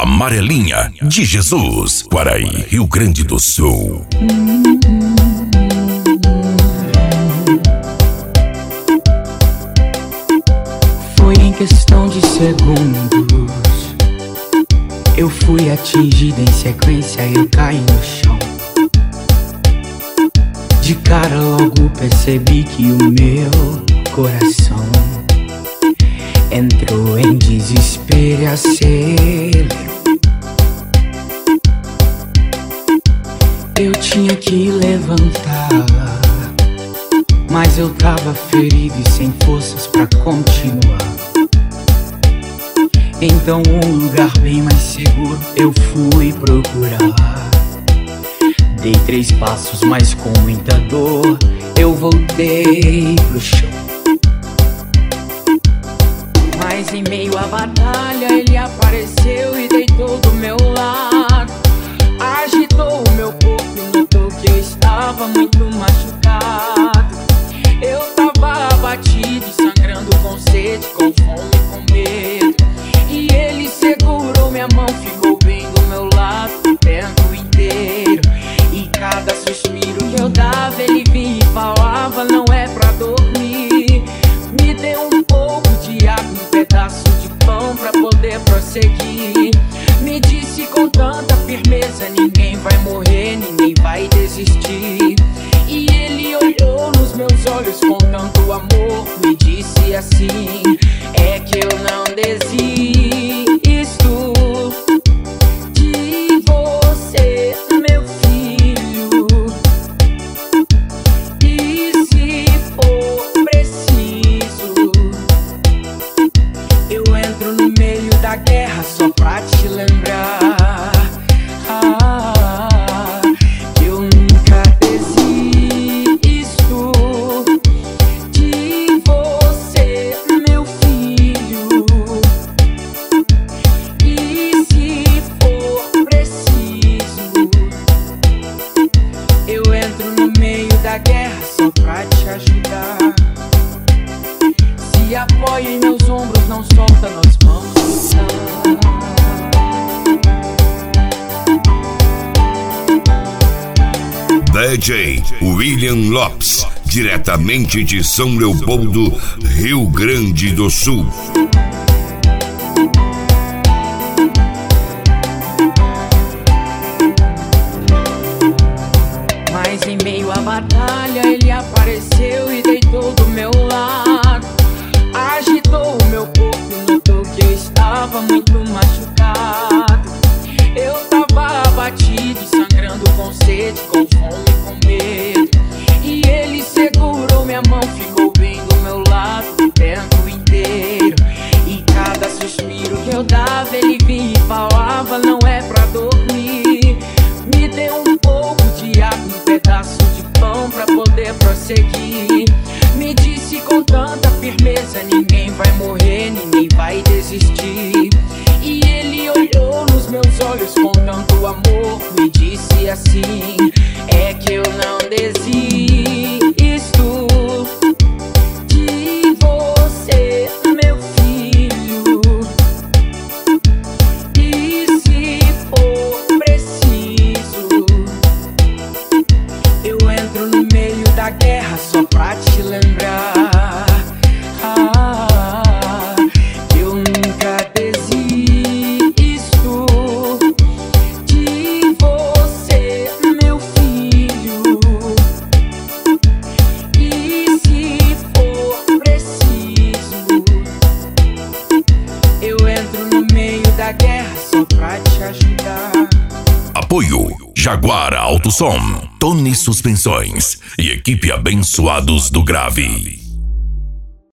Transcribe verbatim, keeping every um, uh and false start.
Amarelinha de Jesus, Quaraí, Rio Grande do Sul. Foi em questão de segundos, eu fui atingido em sequência e eu caí no chão. De cara logo percebi que o meu coração entrou em desespero e acelerou. Eu tinha que levantar, mas eu tava ferido e sem forças pra continuar. Então um lugar bem mais seguro eu fui procurar. Dei três passos, mas com muita dor eu voltei pro chão. Mas em meio à batalha ele apareceu e deitou do meu lado. Agitou o meu corpo e notou que eu estava muito machucado. Eu tava abatido, sangrando com sede, com fome, com medo. E ele segurou minha mão, ficou bem do meu lado o tempo inteiro. E cada suspiro que eu dava, ele vinha e falava: não é pra dormir. Me deu um pouco de água, um pedaço de pão pra poder prosseguir. Me disse com tanta firmeza: ninguém vai morrer, ninguém vai desistir. E ele olhou nos meus olhos com tanto amor, me disse assim: é que eu não desisto de você, meu filho. E se for preciso, eu entro no meio da guerra só pra te lembrar. Ah, que eu nunca desisto de você, meu filho. E se for preciso, eu entro no meio da guerra só pra te ajudar. Se apoia em meus ombros, não solta, nós vamos lutar. D J William Lopes, diretamente de São Leopoldo, Rio Grande do Sul. Mas em meio à batalha ele apareceu e deitou do meu lado. Agitou o meu corpo e notou que eu estava muito machucado. Eu tava abatido, sangrando com sede, com fome, com medo. E ele segurou minha mão, ficou bem do meu lado o tempo inteiro. E cada suspiro que eu dava, ele vinha e falava: não é pra dormir. Me deu um pouco de água, um pedaço de pão pra poder prosseguir. Me disse com tanta firmeza: ninguém vai morrer, ninguém vai desistir. E ele olhou nos meus olhos com tanto amor, me disse assim: é que eu não desisto de você, meu filho. E se for preciso, eu entro no meio da guerra só pra te lembrar. Ah, que eu nunca desisto de você, meu filho. E se for preciso, eu entro no meio da guerra só pra te ajudar. Apoio Jaguar Autosom, Tony Suspensões e equipe Abençoados do Grave.